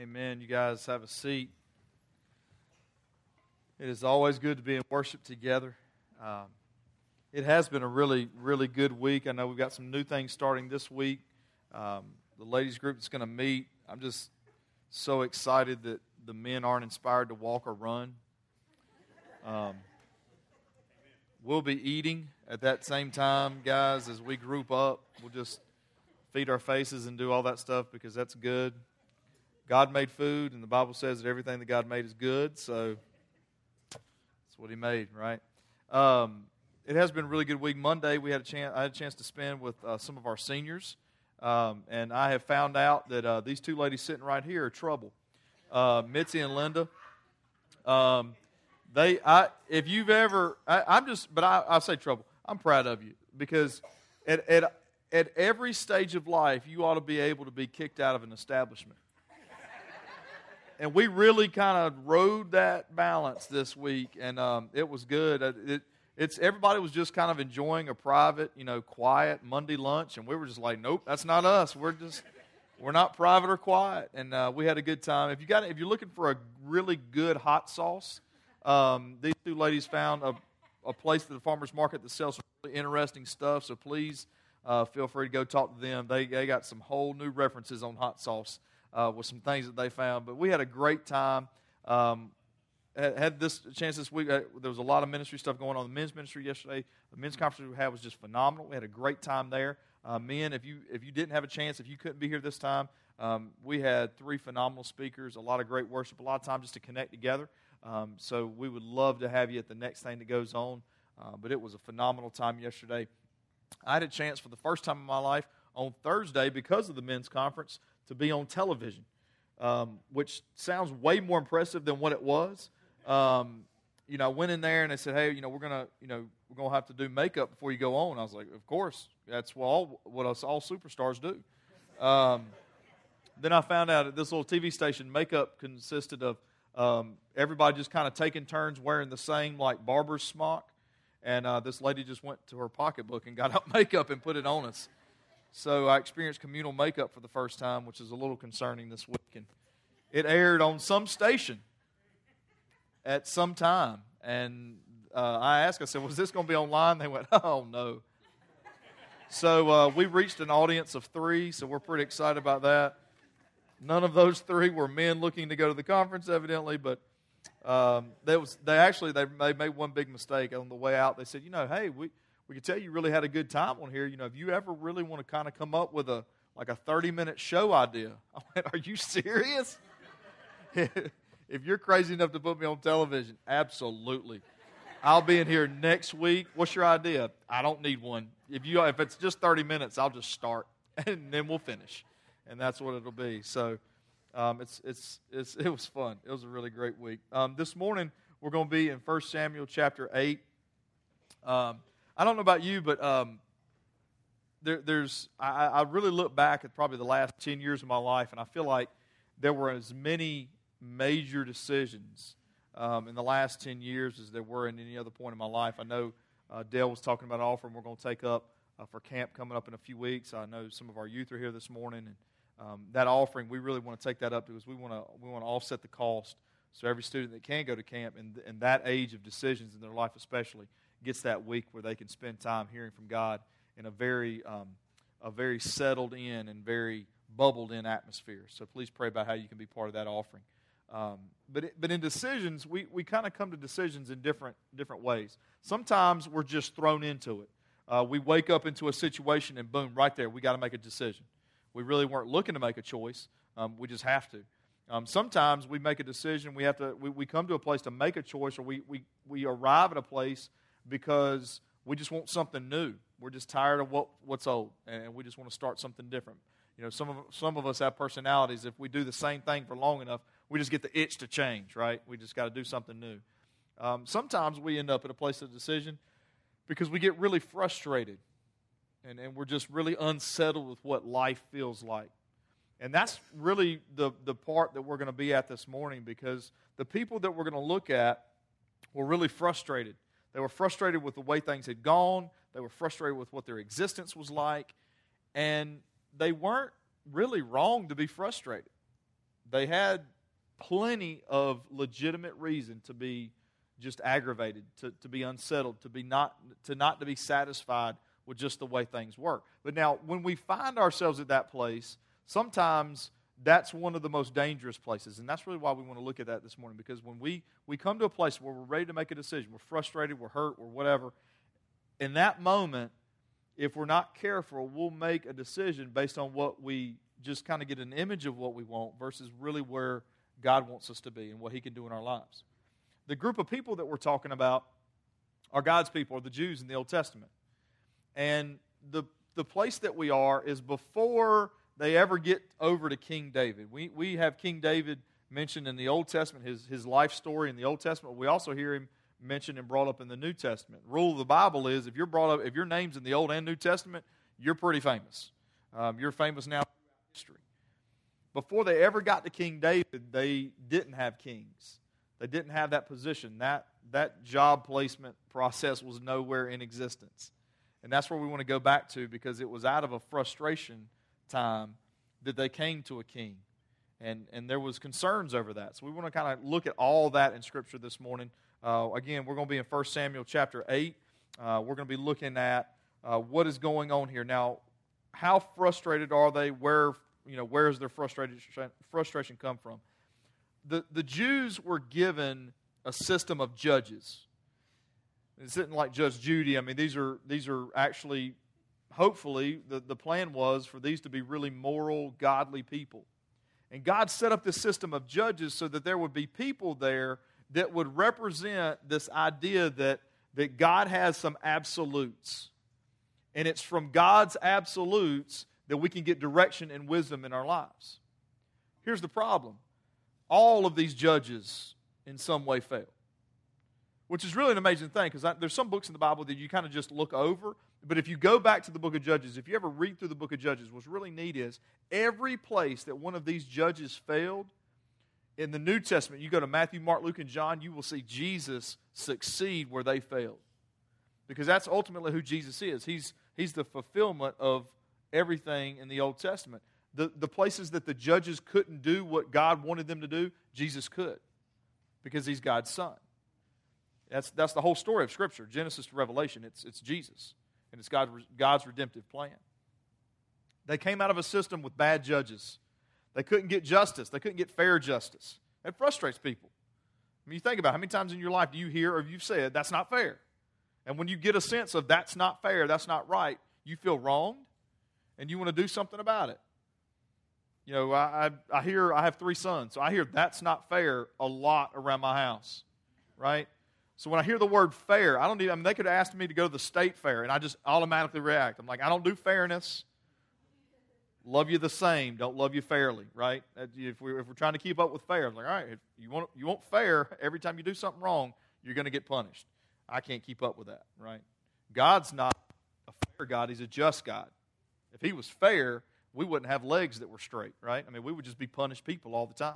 Amen. You guys have a seat. It is always good to be in worship together. It has been a really, really good week. I know we've got some new things starting this week. The ladies group is going to meet. I'm just so excited that the men aren't inspired to walk or run. We'll be eating at that same time, guys, as we group up. We'll just feed our faces and do all that stuff because that's good. God made food, and the Bible says that everything that God made is good, so that's what He made, right? It has been a really good week. Monday, I had a chance to spend with some of our seniors, and I have found out that these two ladies sitting right here are trouble, Mitzi and Linda. I say trouble. I'm proud of you because at every stage of life, you ought to be able to be kicked out of an establishment. And we really kind of rode that balance this week, and it was good. Everybody was just kind of enjoying a private, quiet Monday lunch, and we were just like, nope, that's not us. We're not private or quiet, and we had a good time. If you're looking for a really good hot sauce, these two ladies found a place at the farmers market that sells some really interesting stuff. So please feel free to go talk to them. They got some whole new references on hot sauce. With some things that they found. But we had a great time. Had this chance this week. There was a lot of ministry stuff going on in the men's ministry yesterday. The men's conference we had was just phenomenal. We had a great time there. Men, if you didn't have a chance, if you couldn't be here this time, we had 3 phenomenal speakers, a lot of great worship, a lot of time just to connect together. So we would love to have you at the next thing that goes on. But it was a phenomenal time yesterday. I had a chance for the first time in my life on Thursday, because of the men's conference, to be on television, which sounds way more impressive than what it was. I went in there and they said, "Hey, we're gonna have to do makeup before you go on." I was like, "Of course, that's what us all superstars do." Then I found out at this little TV station, makeup consisted of everybody just kind of taking turns wearing the same barber's smock, and this lady just went to her pocketbook and got out makeup and put it on us. So I experienced communal makeup for the first time, which is a little concerning this week. And it aired on some station at some time. And I asked, I said, "Was this going to be online?" They went, "Oh, no." So we reached an audience of 3, so we're pretty excited about that. None of those 3 were men looking to go to the conference, evidently, but they made one big mistake. On the way out, they said, "Hey, we could tell you really had a good time on here. If you ever really want to kind of come up with a 30-minute show idea." I went, "Are you serious?" If you're crazy enough to put me on television, absolutely. I'll be in here next week. What's your idea? I don't need one. If it's just 30 minutes, I'll just start, and then we'll finish. And that's what it'll be. So it was fun. It was a really great week. This morning, we're going to be in 1 Samuel chapter 8. I don't know about you, but I really look back at probably the last 10 years of my life, and I feel like there were as many major decisions in the last 10 years as there were in any other point in my life. I know Dale was talking about an offering we're going to take up for camp coming up in a few weeks. I know some of our youth are here this morning, and that offering, we really want to take that up because we want to offset the cost so every student that can go to camp in that age of decisions in their life especially gets that week where they can spend time hearing from God in a very settled in and very bubbled in atmosphere. So please pray about how you can be part of that offering. But in decisions, we kind of come to decisions in different ways. Sometimes we're just thrown into it. We wake up into a situation and boom, right there, we got to make a decision. We really weren't looking to make a choice. We just have to. Sometimes we make a decision. We come to a place to make a choice, or we arrive at a place because we just want something new. We're just tired of what's old, and we just want to start something different. Some of us have personalities. If we do the same thing for long enough, we just get the itch to change, right? We just got to do something new. Sometimes we end up at a place of decision because we get really frustrated, and we're just really unsettled with what life feels like. And that's really the part that we're going to be at this morning, because the people that we're going to look at were really frustrated. They were frustrated with the way things had gone. They were frustrated with what their existence was like. And they weren't really wrong to be frustrated. They had plenty of legitimate reason to be just aggravated, to be unsettled, to not to be satisfied with just the way things work. But now, when we find ourselves at that place, sometimes that's one of the most dangerous places. And that's really why we want to look at that this morning. Because when we come to a place where we're ready to make a decision, we're frustrated, we're hurt, we're whatever, in that moment, if we're not careful, we'll make a decision based on what we just kind of get an image of what we want versus really where God wants us to be and what He can do in our lives. The group of people that we're talking about are God's people, or the Jews in the Old Testament. And the place that we are is before they ever get over to King David. We have King David mentioned in the Old Testament, his life story in the Old Testament. We also hear him mentioned and brought up in the New Testament. The rule of the Bible is if your name's in the Old and New Testament, you're pretty famous. You're famous now in history. Before they ever got to King David, they didn't have kings. They didn't have that position. That job placement process was nowhere in existence. And that's where we want to go back to, because it was out of a frustration time that they came to a king. And there was concerns over that. So we want to kind of look at all that in Scripture this morning. Again, we're going to be in 1 Samuel chapter 8. We're going to be looking at what is going on here. Now, how frustrated are they? Where does their frustration come from? The Jews were given a system of judges. It's not like Judge Judy. I mean, these are actually, hopefully, the plan was for these to be really moral, godly people. And God set up this system of judges so that there would be people there that would represent this idea that God has some absolutes. And it's from God's absolutes that we can get direction and wisdom in our lives. Here's the problem. All of these judges in some way fail. Which is really an amazing thing, because there's some books in the Bible that you kind of just look over. But if you go back to the book of Judges, if you ever read through the book of Judges, what's really neat is every place that one of these judges failed, in the New Testament, you go to Matthew, Mark, Luke, and John, you will see Jesus succeed where they failed. Because that's ultimately who Jesus is. He's the fulfillment of everything in the Old Testament. The places that the judges couldn't do what God wanted them to do, Jesus could. Because He's God's Son. That's the whole story of Scripture, Genesis to Revelation. It's Jesus. And it's God's redemptive plan. They came out of a system with bad judges. They couldn't get justice. They couldn't get fair justice. It frustrates people. I mean, you think about it, how many times in your life do you hear or you've said, that's not fair? And when you get a sense of that's not fair, that's not right, you feel wronged, and you want to do something about it. You know, I have 3 sons, so I hear that's not fair a lot around my house, right? So when I hear the word fair, they could have asked me to go to the state fair, and I just automatically react. I'm like, I don't do fairness. Love you the same, don't love you fairly, right? If we're trying to keep up with fair, I'm like, all right, if you want fair, every time you do something wrong, you're going to get punished. I can't keep up with that, right? God's not a fair God, He's a just God. If He was fair, we wouldn't have legs that were straight, right? I mean, we would just be punished people all the time.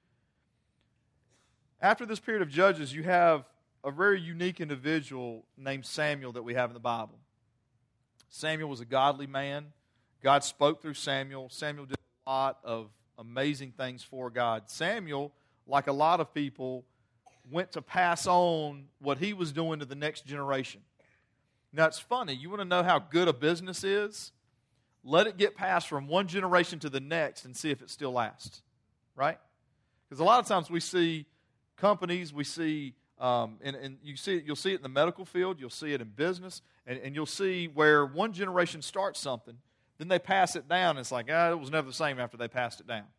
After this period of Judges, you have a very unique individual named Samuel that we have in the Bible. Samuel was a godly man. God spoke through Samuel. Samuel did a lot of amazing things for God. Samuel, like a lot of people, went to pass on what he was doing to the next generation. Now, it's funny. You want to know how good a business is? Let it get passed from one generation to the next and see if it still lasts, right? Because a lot of times we see companies, we see, and you'll see it in the medical field, you'll see it in business, and you'll see where one generation starts something, then they pass it down, and it's like, it was never the same after they passed it down.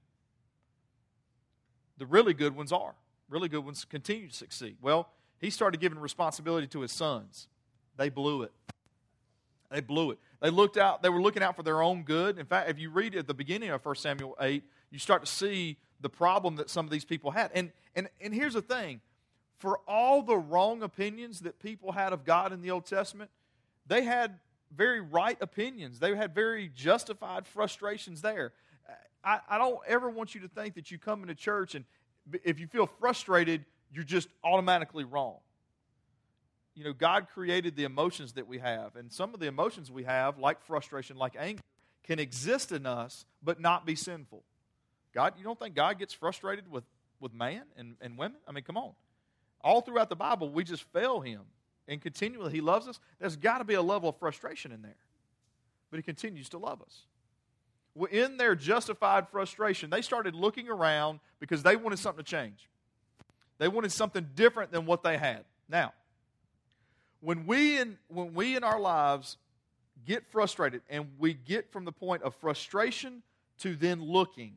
The really good ones are. Really good ones continue to succeed. Well, he started giving responsibility to his sons. They blew it. They blew it. They were looking out for their own good. In fact, if you read at the beginning of 1 Samuel 8, you start to see the problem that some of these people had. And here's the thing. For all the wrong opinions that people had of God in the Old Testament, they had very right opinions. They had very justified frustrations there. I don't ever want you to think that you come into church and if you feel frustrated, you're just automatically wrong. You know, God created the emotions that we have, and some of the emotions we have, like frustration, like anger, can exist in us but not be sinful. You don't think God gets frustrated with man and women? I mean, come on. All throughout the Bible, we just fail Him. And continually, He loves us. There's got to be a level of frustration in there. But He continues to love us. Well, in their justified frustration, they started looking around because they wanted something to change. They wanted something different than what they had. Now, when we in our lives get frustrated and we get from the point of frustration to then looking,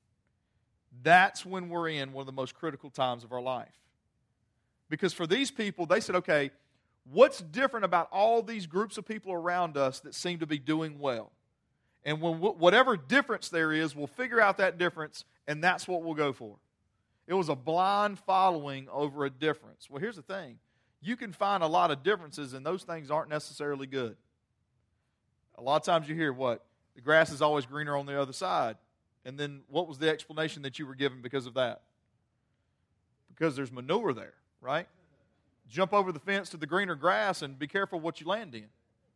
that's when we're in one of the most critical times of our life. Because for these people, they said, okay, what's different about all these groups of people around us that seem to be doing well? And whatever difference there is, we'll figure out that difference, and that's what we'll go for. It was a blind following over a difference. Well, here's the thing. You can find a lot of differences, and those things aren't necessarily good. A lot of times you hear what? The grass is always greener on the other side. And then what was the explanation that you were given because of that? Because there's manure there, right? Jump over the fence to the greener grass and be careful what you land in.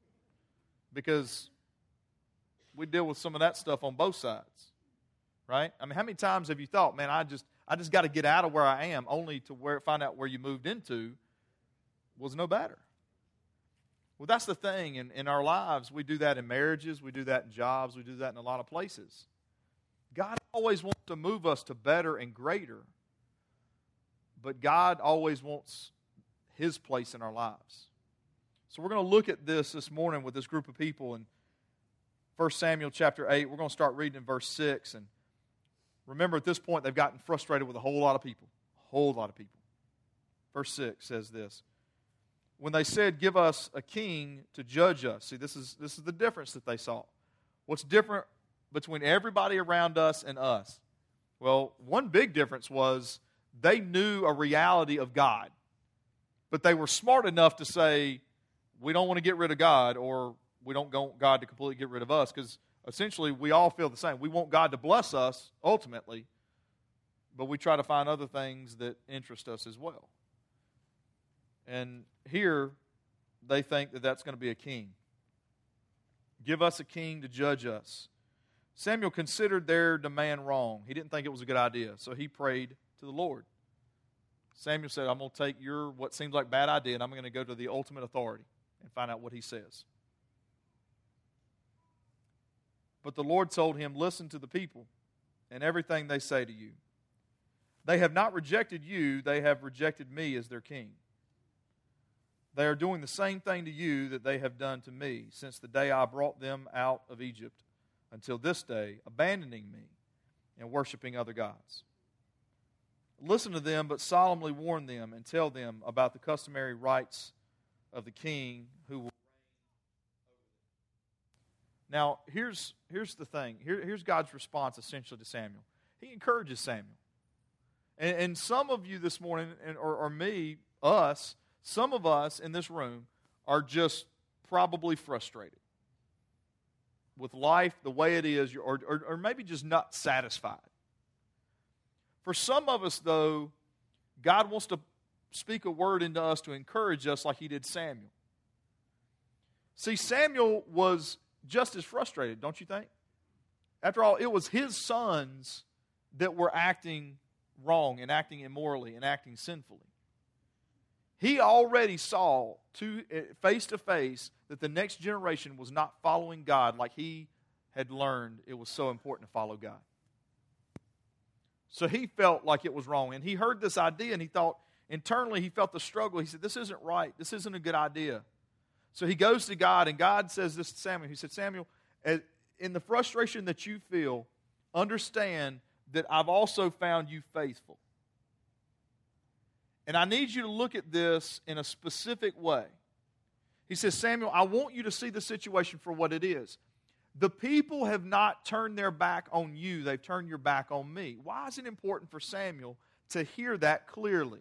Because we deal with some of that stuff on both sides, right? I mean, how many times have you thought, man, I just got to get out of where I am, only to find out where you moved into was no better. Well, that's the thing. In our lives, we do that in marriages, we do that in jobs, we do that in a lot of places. God always wants to move us to better and greater, but God always wants His place in our lives. So we're going to look at this morning with this group of people in 1 Samuel chapter 8. We're going to start reading in verse 6. And remember, at this point, they've gotten frustrated with a whole lot of people. A whole lot of people. Verse 6 says this. When they said, give us a king to judge us. See, this is the difference that they saw. What's different between everybody around us and us? Well, one big difference was they knew a reality of God. But they were smart enough to say, we don't want to get rid of God, or we don't want God to completely get rid of us, because essentially we all feel the same. We want God to bless us, ultimately, but we try to find other things that interest us as well. And here, they think that that's going to be a king. Give us a king to judge us. Samuel considered their demand wrong. He didn't think it was a good idea, so he prayed to the Lord. Samuel said, I'm going to take your what seems like bad idea, and I'm going to go to the ultimate authority and find out what he says. But the Lord told him, listen to the people and everything they say to you. They have not rejected you, they have rejected me as their king. They are doing the same thing to you that they have done to me since the day I brought them out of Egypt until this day, abandoning me and worshiping other gods. Listen to them, but solemnly warn them and tell them about the customary rights of the king who will reign. Now, here's the thing. Here's God's response essentially to Samuel. He encourages Samuel. And some of you this morning, or me, us, some of us in this room are just probably frustrated with life the way it is, or maybe just not satisfied. For some of us, though, God wants to speak a word into us to encourage us like He did Samuel. See, Samuel was just as frustrated, don't you think? After all, it was his sons that were acting wrong and acting immorally and acting sinfully. He already saw face to face that the next generation was not following God like he had learned it was so important to follow God. So he felt like it was wrong. And he heard this idea and he thought, internally he felt the struggle. He said, this isn't right. This isn't a good idea. So he goes to God and God says this to Samuel. He said, Samuel, in the frustration that you feel, understand that I've also found you faithful. And I need you to look at this in a specific way. He says, Samuel, I want you to see the situation for what it is. The people have not turned their back on you. They've turned your back on me. Why is it important for Samuel to hear that clearly?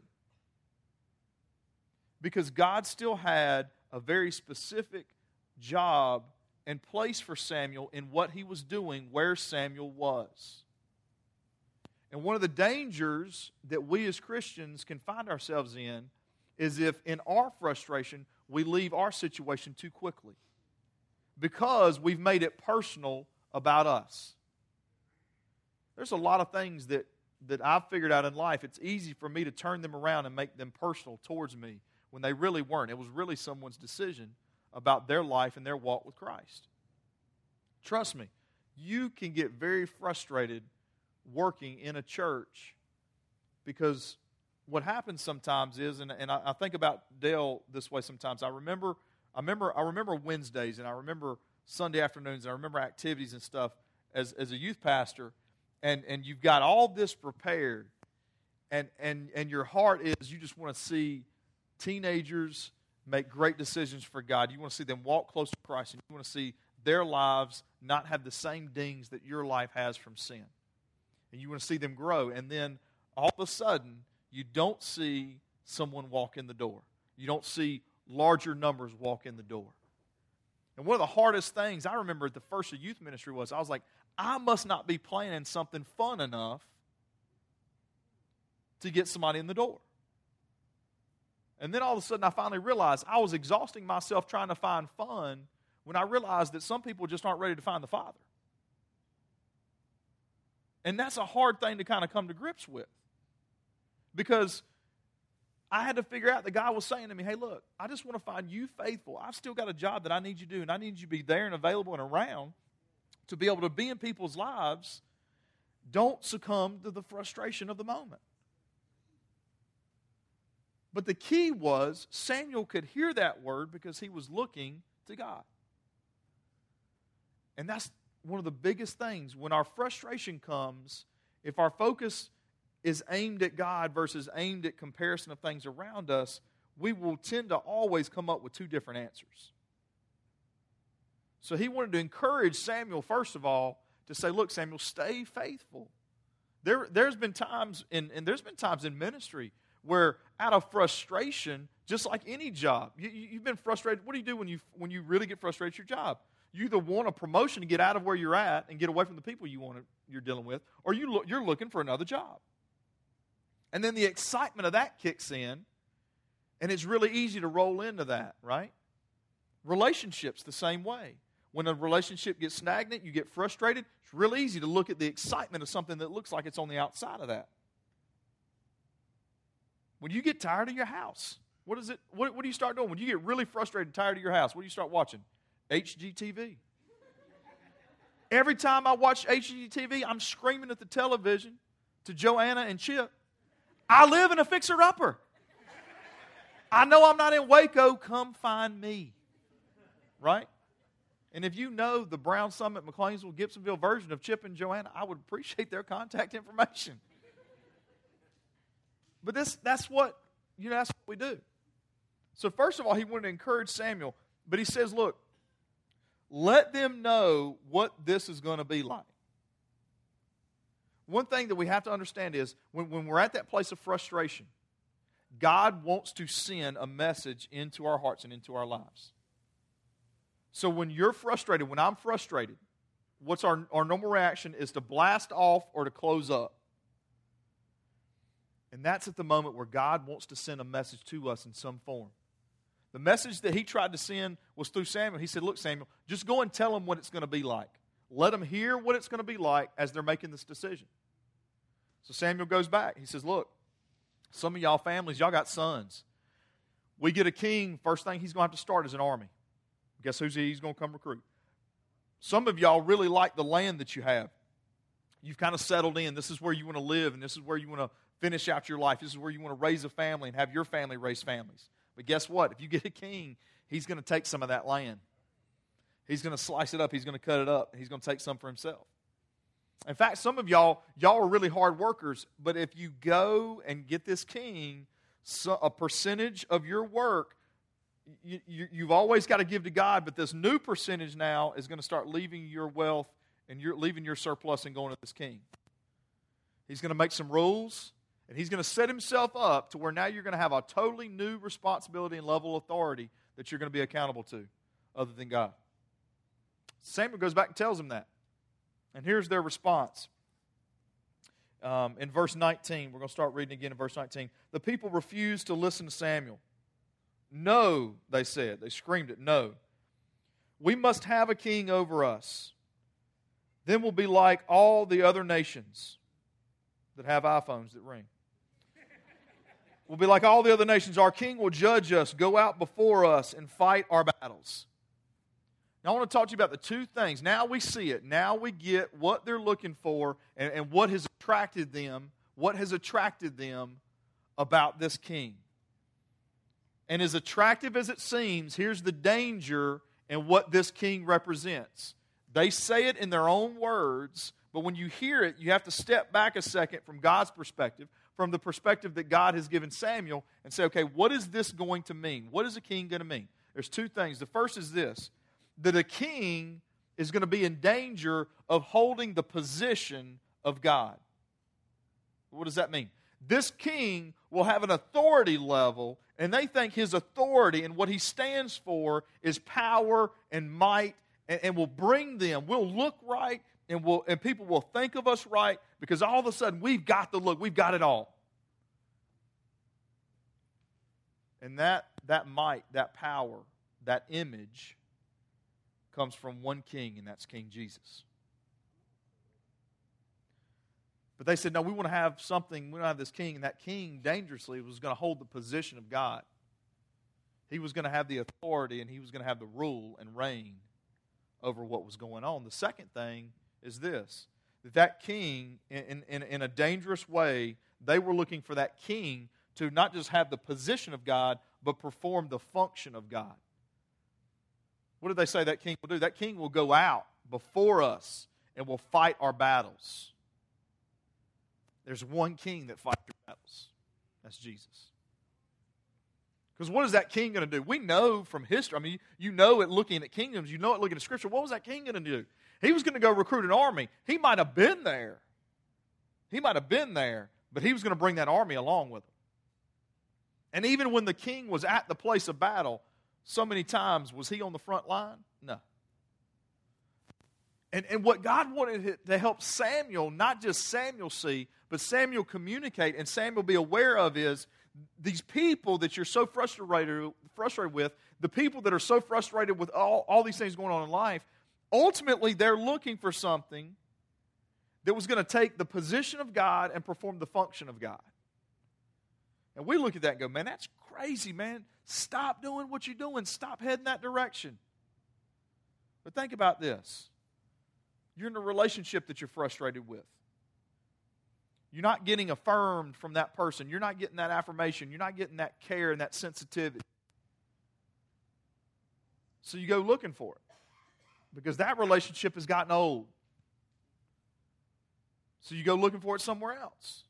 Because God still had a very specific job and place for Samuel in what he was doing where Samuel was. And one of the dangers that we as Christians can find ourselves in is if in our frustration we leave our situation too quickly because we've made it personal about us. There's a lot of things that I've figured out in life. It's easy for me to turn them around and make them personal towards me when they really weren't. It was really someone's decision about their life and their walk with Christ. Trust me, you can get very frustrated working in a church because what happens sometimes is, and I think about Dale this way sometimes. I remember Wednesdays, and I remember Sunday afternoons, and I remember activities and stuff as a youth pastor, and you've got all this prepared, and your heart is you just want to see teenagers make great decisions for God. You want to see them walk close to Christ, and you want to see their lives not have the same dings that your life has from sin. And you want to see them grow, and then all of a sudden, you don't see someone walk in the door. You don't see larger numbers walk in the door. And one of the hardest things I remember at the first of youth ministry was, I was like, I must not be planning something fun enough to get somebody in the door. And then all of a sudden I finally realized I was exhausting myself trying to find fun when I realized that some people just aren't ready to find the Father. And that's a hard thing to kind of come to grips with. Because I had to figure out, the guy was saying to me, hey, look, I just want to find you faithful. I've still got a job that I need you to do, and I need you to be there and available and around to be able to be in people's lives. Don't succumb to the frustration of the moment. But the key was Samuel could hear that word because he was looking to God. And that's one of the biggest things. When our frustration comes, if our focus is aimed at God versus aimed at comparison of things around us, we will tend to always come up with two different answers. So he wanted to encourage Samuel, first of all, to say, look, Samuel, stay faithful. There's been times in ministry where out of frustration, just like any job, you've been frustrated. What do you do when you really get frustrated at your job? You either want a promotion to get out of where you're at and get away from the people you're dealing with, or you're looking for another job. And then the excitement of that kicks in, and it's really easy to roll into that, right? Relationships the same way. When a relationship gets stagnant, you get frustrated, it's real easy to look at the excitement of something that looks like it's on the outside of that. When you get tired of your house, what do you start doing? When you get really frustrated and tired of your house, what do you start watching? HGTV. Every time I watch HGTV, I'm screaming at the television to Joanna and Chip, I live in a fixer-upper. I know I'm not in Waco. Come find me. Right? And if you know the Brown Summit, McLeansville, Gibsonville version of Chip and Joanna, I would appreciate their contact information. But that's what we do. So first of all, he wanted to encourage Samuel, but he says, look, let them know what this is going to be like. One thing that we have to understand is when we're at that place of frustration, God wants to send a message into our hearts and into our lives. So when you're frustrated, when I'm frustrated, what's our normal reaction is to blast off or to close up. And that's at the moment where God wants to send a message to us in some form. The message that he tried to send was through Samuel. He said, look, Samuel, just go and tell them what it's going to be like. Let them hear what it's going to be like as they're making this decision. So Samuel goes back. He says, look, some of y'all families, y'all got sons. We get a king, first thing he's going to have to start is an army. Guess he's going to come recruit? Some of y'all really like the land that you have. You've kind of settled in. This is where you want to live, and this is where you want to finish out your life. This is where you want to raise a family and have your family raise families. But guess what? If you get a king, he's going to take some of that land. He's going to slice it up. He's going to cut it up. He's going to take some for himself. In fact, some of y'all are really hard workers, but if you go and get this king, a percentage of your work, you've always got to give to God, but this new percentage now is going to start leaving your wealth and you're leaving your surplus and going to this king. He's going to make some rules, and he's going to set himself up to where now you're going to have a totally new responsibility and level of authority that you're going to be accountable to other than God. Samuel goes back and tells him that. And here's their response. In verse 19, we're going to start reading again in verse 19. The people refused to listen to Samuel. No, they said. They screamed it, no. We must have a king over us. Then we'll be like all the other nations that have iPhones that ring. We'll be like all the other nations. Our king will judge us, go out before us, and fight our battles. Now, I want to talk to you about the two things. Now we see it. Now we get what they're looking for and what has attracted them. What has attracted them about this king. And as attractive as it seems, here's the danger in what this king represents. They say it in their own words, but when you hear it, you have to step back a second from God's perspective, from the perspective that God has given Samuel, and say, okay, what is this going to mean? What is a king going to mean? There's two things. The first is this, that a king is going to be in danger of holding the position of God. What does that mean? This king will have an authority level, and they think his authority and what he stands for is power and might, and will bring them. We'll look right, and people will think of us right, because all of a sudden we've got the look, we've got it all. And that might, that power, that image comes from one king, and that's King Jesus. But they said, no, we want to have something, we want to have this king, and that king dangerously was going to hold the position of God. He was going to have the authority, and he was going to have the rule and reign over what was going on. The second thing is this, that king, in a dangerous way, they were looking for that king to not just have the position of God, but perform the function of God. What did they say that king will do? That king will go out before us and will fight our battles. There's one king that fights your battles. That's Jesus. Because what is that king going to do? We know from history, I mean, you know it looking at kingdoms, you know it looking at Scripture. What was that king going to do? He was going to go recruit an army. He might have been there. But he was going to bring that army along with him. And even when the king was at the place of battle, so many times, was he on the front line? No. And what God wanted to help Samuel, not just Samuel see, but Samuel communicate and Samuel be aware of is these people that you're so frustrated with, the people that are so frustrated with all these things going on in life, ultimately they're looking for something that was going to take the position of God and perform the function of God. And we look at that and go, man, that's crazy, man. Stop doing what you're doing. Stop heading that direction. But think about this. You're in a relationship that you're frustrated with. You're not getting affirmed from that person. You're not getting that affirmation. You're not getting that care and that sensitivity. So you go looking for it. Because that relationship has gotten old. So you go looking for it somewhere else.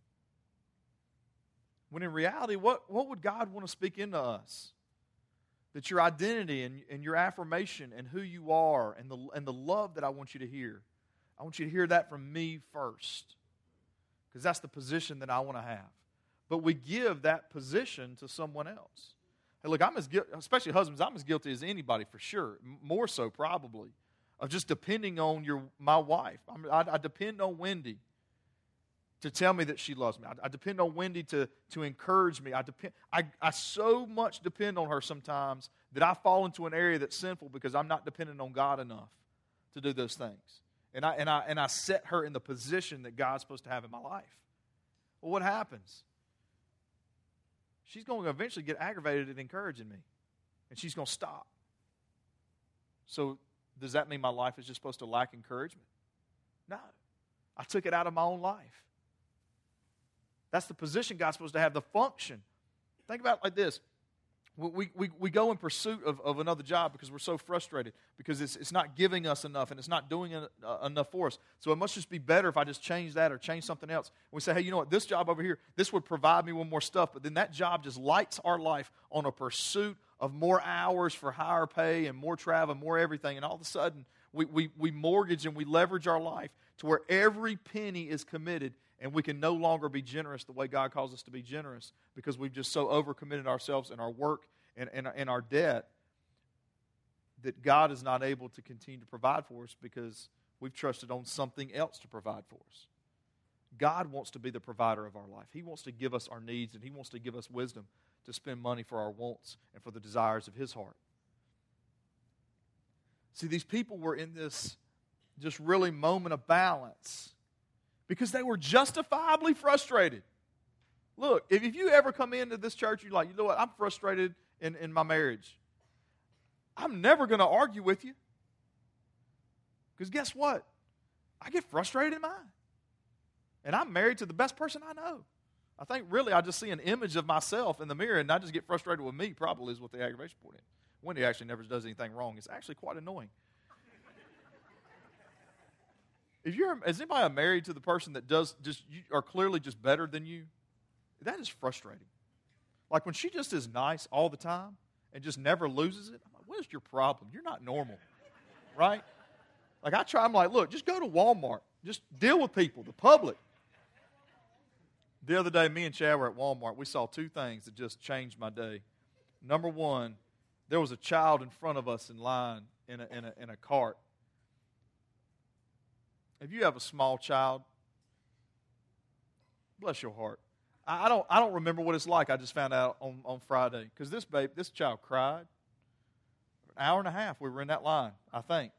When in reality, what would God want to speak into us? That your identity and your affirmation and who you are and the love that I want you to hear, I want you to hear that from me first. Because that's the position that I want to have. But we give that position to someone else. Hey, look, I'm as guilty, especially husbands, I'm as guilty as anybody for sure. More so probably. Of just depending on my wife. I depend on Wendy to tell me that she loves me. I depend on Wendy to encourage me. I so much depend on her sometimes that I fall into an area that's sinful because I'm not dependent on God enough to do those things. And I set her in the position that God's supposed to have in my life. Well, what happens? She's going to eventually get aggravated at encouraging me. And she's going to stop. So does that mean my life is just supposed to lack encouragement? No. I took it out of my own life. That's the position God's supposed to have, the function. Think about it like this. We go in pursuit of another job because we're so frustrated, because it's not giving us enough and it's not doing enough for us. So it must just be better if I just change that or change something else. And we say, hey, you know what, this job over here, this would provide me with more stuff, but then that job just lights our life on a pursuit of more hours for higher pay and more travel, more everything, and all of a sudden we mortgage and we leverage our life to where every penny is committed. And we can no longer be generous the way God calls us to be generous because we've just so overcommitted ourselves in our work and our debt that God is not able to continue to provide for us because we've trusted on something else to provide for us. God wants to be the provider of our life. He wants to give us our needs, and He wants to give us wisdom to spend money for our wants and for the desires of His heart. See, these people were in this just really moment of balance because they were justifiably frustrated. Look, if you ever come into this church, you're like, you know what, I'm frustrated in my marriage. I'm never going to argue with you. Because guess what? I get frustrated in mine. And I'm married to the best person I know. I think really I just see an image of myself in the mirror and I just get frustrated with me probably is what the aggravation point is. Wendy actually never does anything wrong. It's actually quite annoying. Is anybody married to the person that does just you are clearly just better than you? That is frustrating. Like when she just is nice all the time and just never loses it. I'm like, what is your problem? You're not normal, right? Like I'm like, look, just go to Walmart. Just deal with people, the public. The other day, me and Chad were at Walmart. We saw two things that just changed my day. Number one, there was a child in front of us in line in a cart. If you have a small child, bless your heart. I don't remember what it's like. I just found out on Friday because this child cried. An hour and a half we were in that line, I think.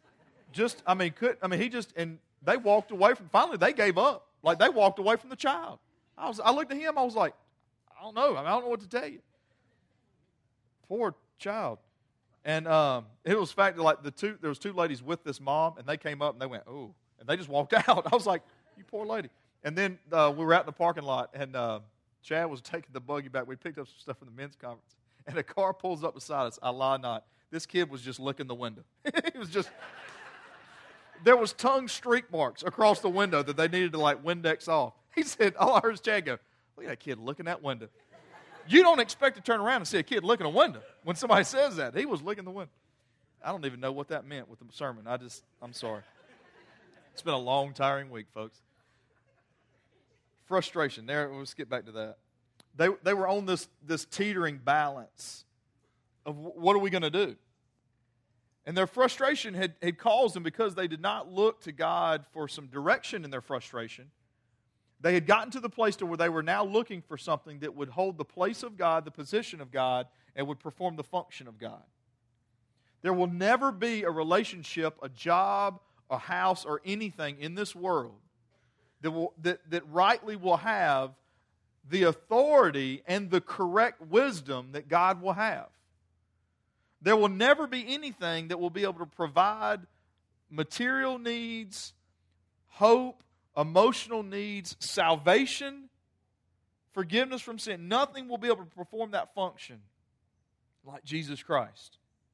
And they walked away from. Finally, they gave up. Like they walked away from the child. I looked at him. I was like, I don't know. I don't know what to tell you. Poor child. And it was fact that like there was two ladies with this mom, and they came up and they went, oh, and they just walked out. I was like, you poor lady. And then we were out in the parking lot, and Chad was taking the buggy back. We picked up some stuff from the men's conference, and a car pulls up beside us. I lie not. This kid was just licking the window. It was just. There was tongue streak marks across the window that they needed to like Windex off. He said, all I heard is Chad go, look at that kid licking that window. You don't expect to turn around and see a kid licking a window when somebody says that. He was licking the window. I don't even know what that meant with the sermon. I'm sorry. It's been a long, tiring week, folks. Frustration. Let's get back to that. They were on this teetering balance of what are we going to do? And their frustration had caused them because they did not look to God for some direction in their frustration. They had gotten to the place to where they were now looking for something that would hold the place of God, the position of God, and would perform the function of God. There will never be a relationship, a job, a house, or anything in this world that rightly will have the authority and the correct wisdom that God will have. There will never be anything that will be able to provide material needs, hope, emotional needs, salvation, forgiveness from sin. Nothing will be able to perform that function like Jesus Christ.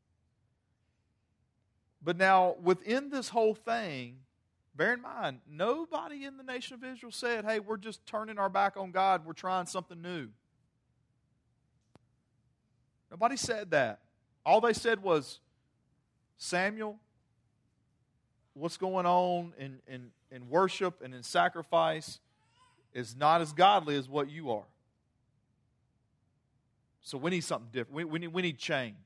But now, within this whole thing, bear in mind, nobody in the nation of Israel said, hey, we're just turning our back on God, we're trying something new. Nobody said that. All they said was, Samuel, what's going on in worship and in sacrifice is not as godly as what you are. So we need something different. We need change.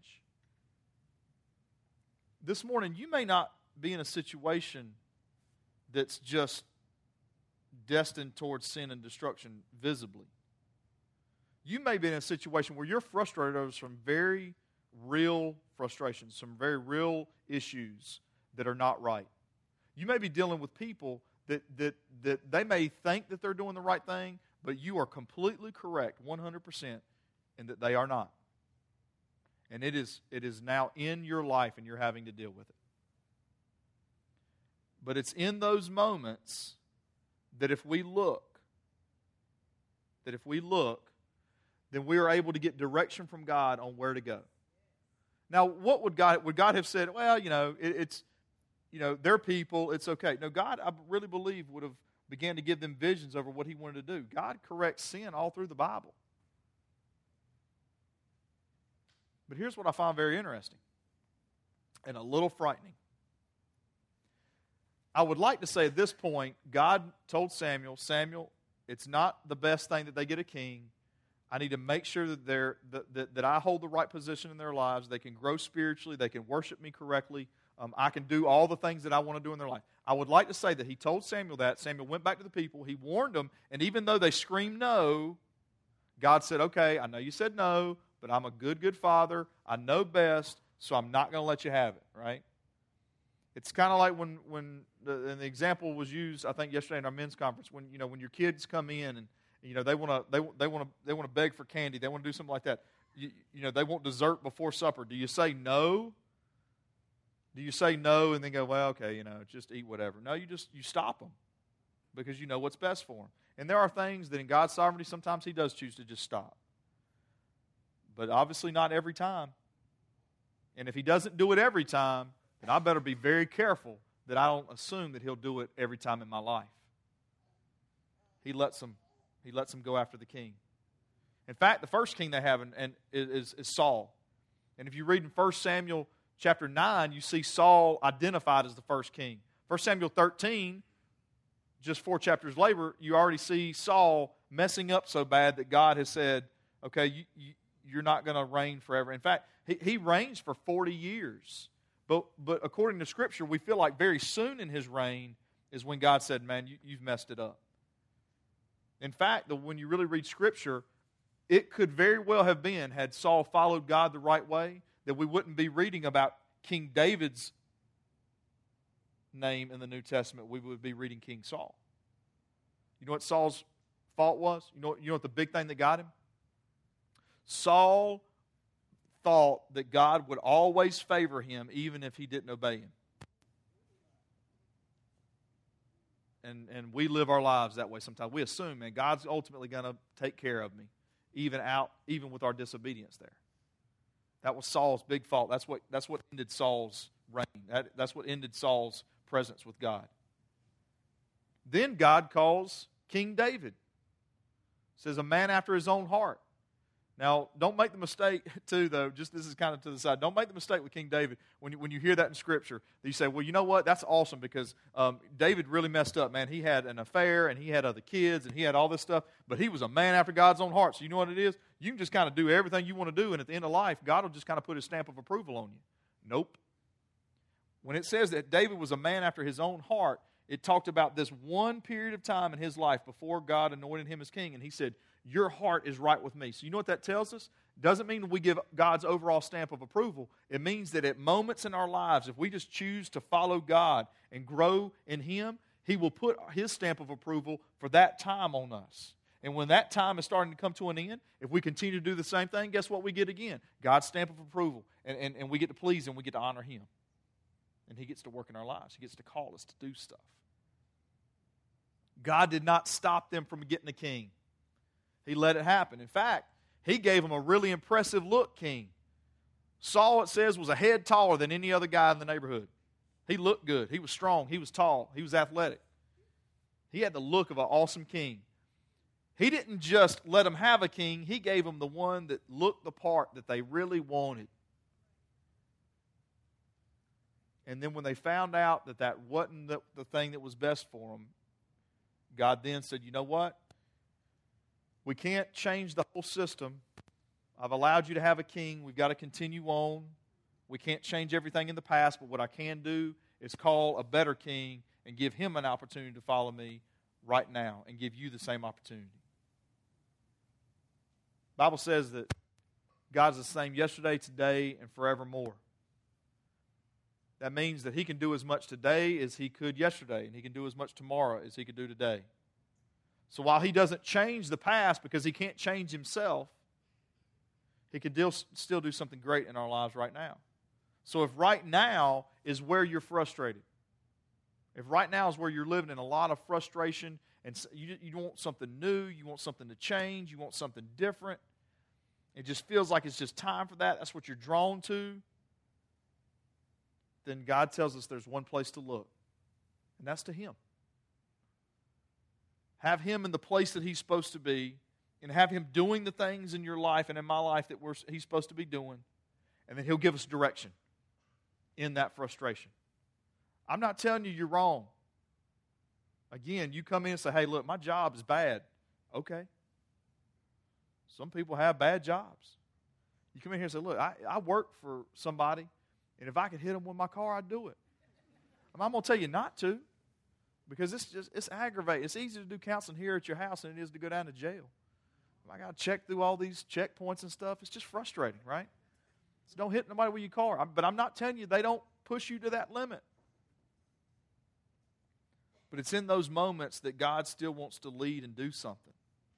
This morning, you may not be in a situation that's just destined towards sin and destruction visibly. You may be in a situation where you're frustrated over some very real frustrations, some very real issues that are not right. You may be dealing with people that they may think that they're doing the right thing, but you are completely correct, 100%, in that they are not. And it is now in your life and you're having to deal with it. But it's in those moments that if we look, then we are able to get direction from God on where to go. Now, what would God have said? Well, it's they're people, it's okay. No, God, I really believe, would have began to give them visions over what He wanted to do. God corrects sin all through the Bible. But here's what I find very interesting and a little frightening. I would like to say at this point, God told Samuel, it's not the best thing that they get a king. I need to make sure that that I hold the right position in their lives. They can grow spiritually. They can worship me correctly. I can do all the things that I want to do in their life. I would like to say that He told Samuel that. Samuel went back to the people. He warned them. And even though they screamed no, God said, okay, I know you said no, but I'm a good father. I know best, so I'm not going to let you have it, right? It's kind of like when the example was used, I think yesterday in our men's conference, when when your kids come in and they want to beg for candy, they want to do something like that. They want dessert before supper. Do you say no? Do you say no and then go, well, okay, just eat whatever? No, you stop them because you know what's best for them. And there are things that in God's sovereignty sometimes He does choose to just stop, but obviously not every time. And if He doesn't do it every time, then I better be very careful that I don't assume that He'll do it every time in my life. He lets them go after the king. In fact, the first king they have is Saul. And if you read in 1 Samuel chapter 9, you see Saul identified as the first king. 1 Samuel 13, just 4 chapters later, you already see Saul messing up so bad that God has said, okay, you're not going to reign forever. In fact, he reigns for 40 years. But according to Scripture, we feel like very soon in his reign is when God said, man, you've messed it up. In fact, when you really read Scripture, it could very well have been, had Saul followed God the right way, that we wouldn't be reading about King David's name in the New Testament. We would be reading King Saul. You know what Saul's fault was? You know what the big thing that got him? Saul thought that God would always favor him even if he didn't obey Him. And we live our lives that way sometimes. We assume, man, God's ultimately going to take care of me, even with our disobedience there. That was Saul's big fault. That's what ended Saul's reign. That's what ended Saul's presence with God. Then God calls King David. Says, a man after his own heart. Now, don't make the mistake, too, though, just this is kind of to the side. Don't make the mistake with King David when you hear that in Scripture. That you say, well, you know what? That's awesome because David really messed up, man. He had an affair and he had other kids and he had all this stuff, but he was a man after God's own heart. So you know what it is? You can just kind of do everything you want to do, and at the end of life, God will just kind of put His stamp of approval on you. Nope. When it says that David was a man after his own heart, it talked about this one period of time in his life before God anointed him as king, and He said, your heart is right with me. So you know what that tells us? It doesn't mean we give God's overall stamp of approval. It means that at moments in our lives, if we just choose to follow God and grow in Him, He will put His stamp of approval for that time on us. And when that time is starting to come to an end, if we continue to do the same thing, guess what we get again? God's stamp of approval. And we get to please Him, we get to honor Him. And He gets to work in our lives. He gets to call us to do stuff. God did not stop them from getting a king. He let it happen. In fact, He gave him a really impressive look king. Saul, it says, was a head taller than any other guy in the neighborhood. He looked good. He was strong. He was tall. He was athletic. He had the look of an awesome king. He didn't just let him have a king. He gave him the one that looked the part that they really wanted. And then when they found out that wasn't the thing that was best for them, God then said, you know what? We can't change the whole system. I've allowed you to have a king. We've got to continue on. We can't change everything in the past, but what I can do is call a better king and give him an opportunity to follow me right now and give you the same opportunity. The Bible says that God's the same yesterday, today, and forevermore. That means that He can do as much today as He could yesterday, and He can do as much tomorrow as He could do today. So while He doesn't change the past because He can't change Himself, He can still do something great in our lives right now. So if right now is where you're frustrated, if right now is where you're living in a lot of frustration and you want something new, you want something to change, you want something different, it just feels like it's just time for that, that's what you're drawn to, then God tells us there's one place to look, and that's to Him. Have Him in the place that He's supposed to be, and have Him doing the things in your life and in my life that He's supposed to be doing, and then He'll give us direction in that frustration. I'm not telling you you're wrong. Again, you come in and say, hey, look, my job is bad. Okay. Some people have bad jobs. You come in here and say, look, I work for somebody, and if I could hit them with my car, I'd do it. I'm going to tell you not to. Because it's aggravating. It's easier to do counseling here at your house than it is to go down to jail. I got to check through all these checkpoints and stuff. It's just frustrating, right? So don't hit nobody with your car. But I'm not telling you they don't push you to that limit. But it's in those moments that God still wants to lead and do something.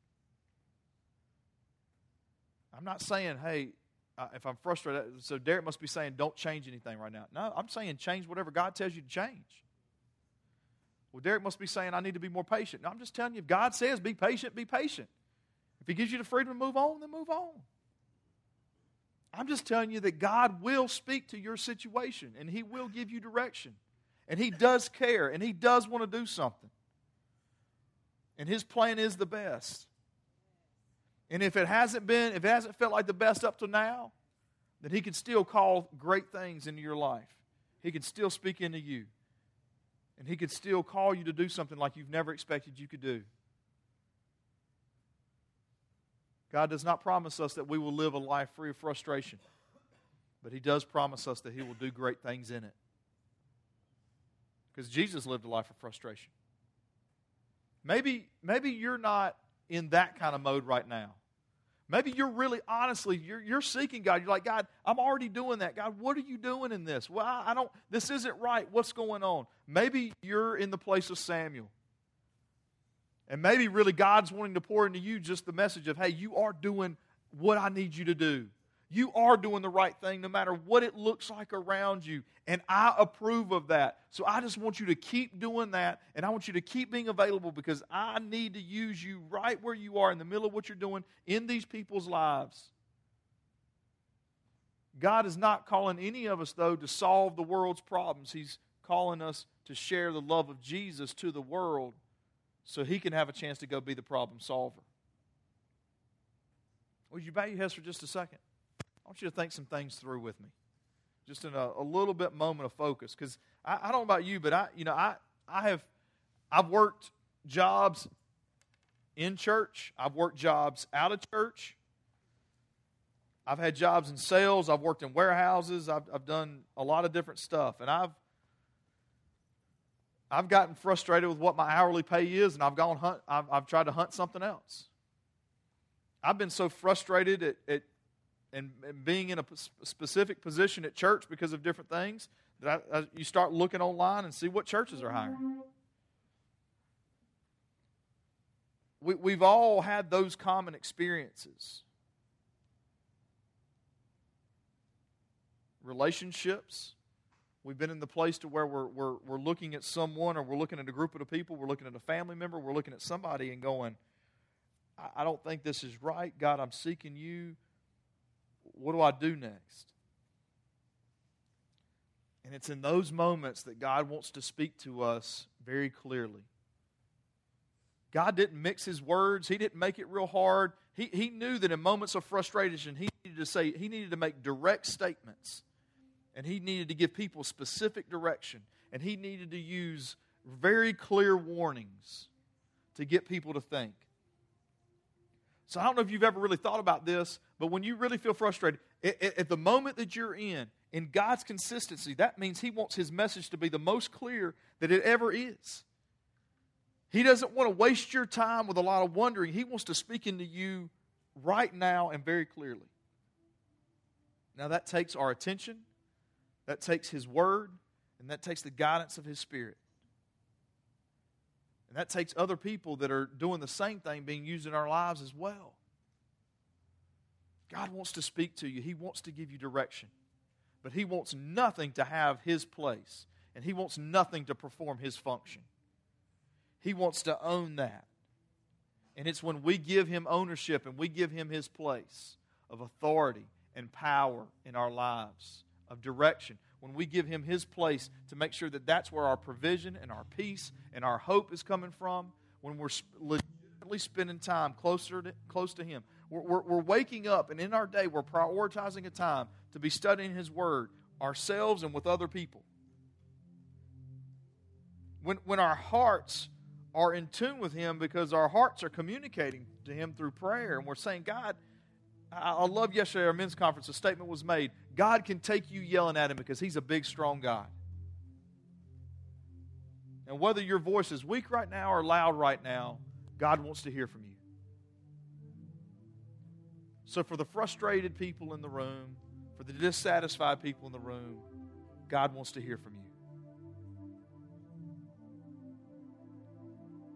I'm not saying, hey, if I'm frustrated, so Derek must be saying, don't change anything right now. No, I'm saying change whatever God tells you to change. Well, Derek must be saying, I need to be more patient. No, I'm just telling you, if God says be patient, be patient. If He gives you the freedom to move on, then move on. I'm just telling you that God will speak to your situation, and He will give you direction. And He does care, and He does want to do something. And His plan is the best. And if it hasn't felt like the best up to now, then He can still call great things into your life. He can still speak into you. And He can still call you to do something like you've never expected you could do. God does not promise us that we will live a life free of frustration. But He does promise us that He will do great things in it. Because Jesus lived a life of frustration. Maybe you're not in that kind of mode right now. Maybe you're really, honestly, you're seeking God. You're like, God, I'm already doing that. God, what are you doing in this? Well, this isn't right. What's going on? Maybe you're in the place of Samuel. And maybe really God's wanting to pour into you just the message of, hey, you are doing what I need you to do. You are doing the right thing no matter what it looks like around you. And I approve of that. So I just want you to keep doing that. And I want you to keep being available because I need to use you right where you are in the middle of what you're doing in these people's lives. God is not calling any of us, though, to solve the world's problems. He's calling us to share the love of Jesus to the world so He can have a chance to go be the problem solver. Would you bow your heads for just a second? I want you to think some things through with me. Just in a little bit moment of focus. Because I don't know about you, but I've worked jobs in church. I've worked jobs out of church. I've had jobs in sales. I've worked in warehouses. I've done a lot of different stuff. And I've gotten frustrated with what my hourly pay is, and I've tried to hunt something else. I've been so frustrated at being in a specific position at church because of different things, that you start looking online and see what churches are hiring. We've all had those common experiences. Relationships. We've been in the place to where we're looking at someone, or we're looking at a group of people, we're looking at a family member, we're looking at somebody and going, I don't think this is right. God, I'm seeking you. What do I do next? And it's in those moments that God wants to speak to us very clearly. God didn't mix His words. He didn't make it real hard. He knew that in moments of frustration, He needed to make direct statements. And He needed to give people specific direction. And He needed to use very clear warnings to get people to think. So I don't know if you've ever really thought about this, but when you really feel frustrated, at the moment that you're in God's consistency, that means He wants His message to be the most clear that it ever is. He doesn't want to waste your time with a lot of wondering. He wants to speak into you right now and very clearly. Now that takes our attention, that takes His Word, and that takes the guidance of His Spirit. And that takes other people that are doing the same thing being used in our lives as well. God wants to speak to you. He wants to give you direction. But He wants nothing to have His place. And He wants nothing to perform His function. He wants to own that. And it's when we give Him ownership and we give Him His place of authority and power in our lives, of direction, when we give Him His place to make sure that that's where our provision and our peace and our hope is coming from, when we're legitimately spending time close to Him. We're waking up, and in our day, we're prioritizing a time to be studying His Word, ourselves and with other people. When our hearts are in tune with Him because our hearts are communicating to Him through prayer, and we're saying, God, I love yesterday at our men's conference, a statement was made, God can take you yelling at Him because He's a big, strong God. And whether your voice is weak right now or loud right now, God wants to hear from you. So for the frustrated people in the room, for the dissatisfied people in the room, God wants to hear from you.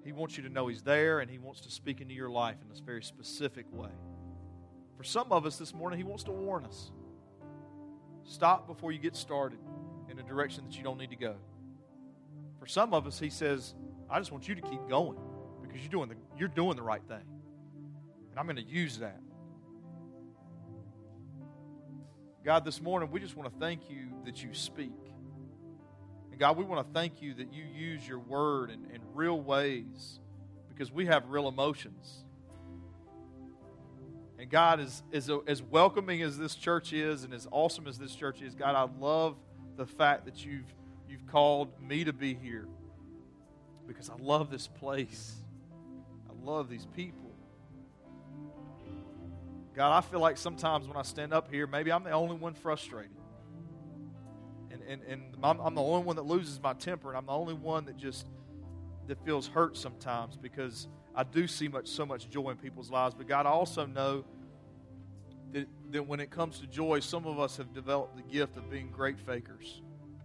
He wants you to know He's there, and He wants to speak into your life in this very specific way. For some of us this morning, He wants to warn us. Stop before you get started in a direction that you don't need to go. For some of us, He says, I just want you to keep going because you're doing the right thing. And I'm going to use that. God, this morning, we just want to thank You that You speak. And God, we want to thank You that You use Your word in real ways because we have real emotions. And God, as welcoming as this church is and as awesome as this church is, God, I love the fact that You've called me to be here because I love this place. I love these people. God, I feel like sometimes when I stand up here, maybe I'm the only one frustrated. And I'm the only one that loses my temper, and I'm the only one that feels hurt sometimes because I do see so much joy in people's lives. But God, I also know that when it comes to joy, some of us have developed the gift of being great fakers.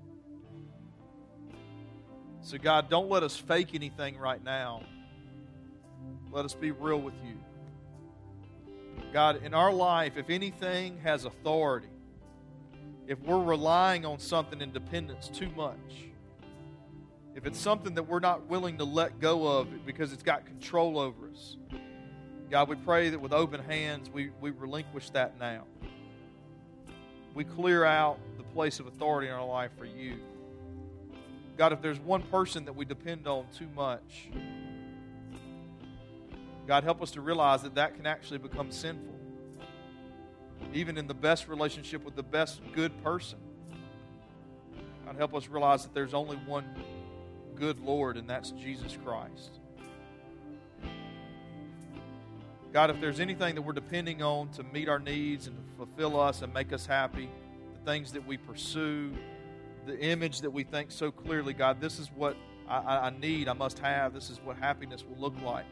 So God, don't let us fake anything right now. Let us be real with You. God, in our life, if anything has authority, if we're relying on something in dependence too much, if it's something that we're not willing to let go of because it's got control over us, God, we pray that with open hands we relinquish that now. We clear out the place of authority in our life for You. God, if there's one person that we depend on too much, God, help us to realize that can actually become sinful. Even in the best relationship with the best good person. God, help us realize that there's only one good Lord, and that's Jesus Christ. God, if there's anything that we're depending on to meet our needs and to fulfill us and make us happy, the things that we pursue, the image that we think so clearly, God, this is what I need, I must have, this is what happiness will look like.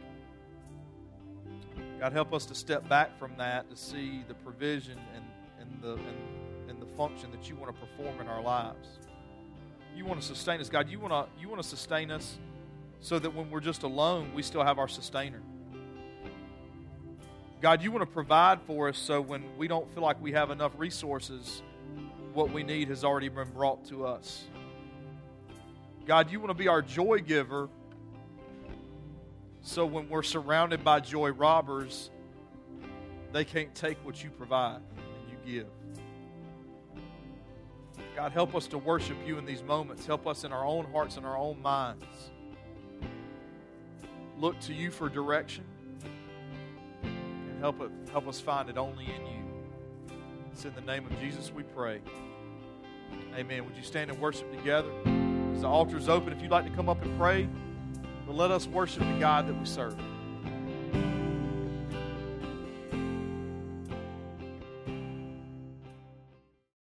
God, help us to step back from that to see the provision and the function that You want to perform in our lives. You want to sustain us, God. You want to sustain us so that when we're just alone, we still have our sustainer. God, You want to provide for us so when we don't feel like we have enough resources, what we need has already been brought to us. God, You want to be our joy giver so when we're surrounded by joy robbers, they can't take what You provide and You give. God, help us to worship You in these moments. Help us in our own hearts and our own minds. Look to You for direction. And help us find it only in You. It's in the name of Jesus we pray. Amen. Would you stand and worship together? As the altar is open, if you'd like to come up and pray, but let us worship the God that we serve.